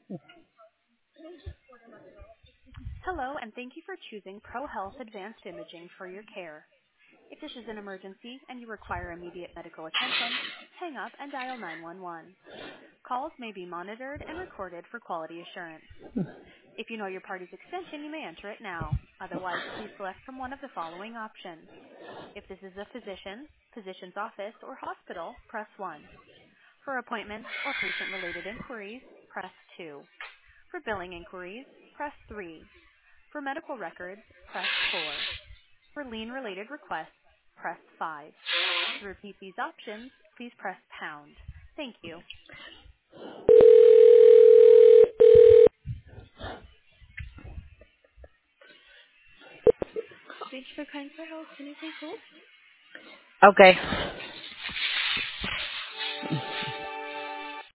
Hello, and thank you for choosing ProHealth Advanced Imaging for your care. If this is an emergency and you require immediate medical attention, hang up and dial 911. Calls may be monitored and recorded for quality assurance. If you know your party's extension, you may enter it now. Otherwise, please select from one of the following options. If this is a physician, physician's office, or hospital, press 1. For appointments or patient-related inquiries, press 2. For billing inquiries, press 3. For medical records, press 4. For lien-related requests, press 5. To repeat these options, please press pound. Thank you. Thanks for calling for help. Can you please hold? Okay.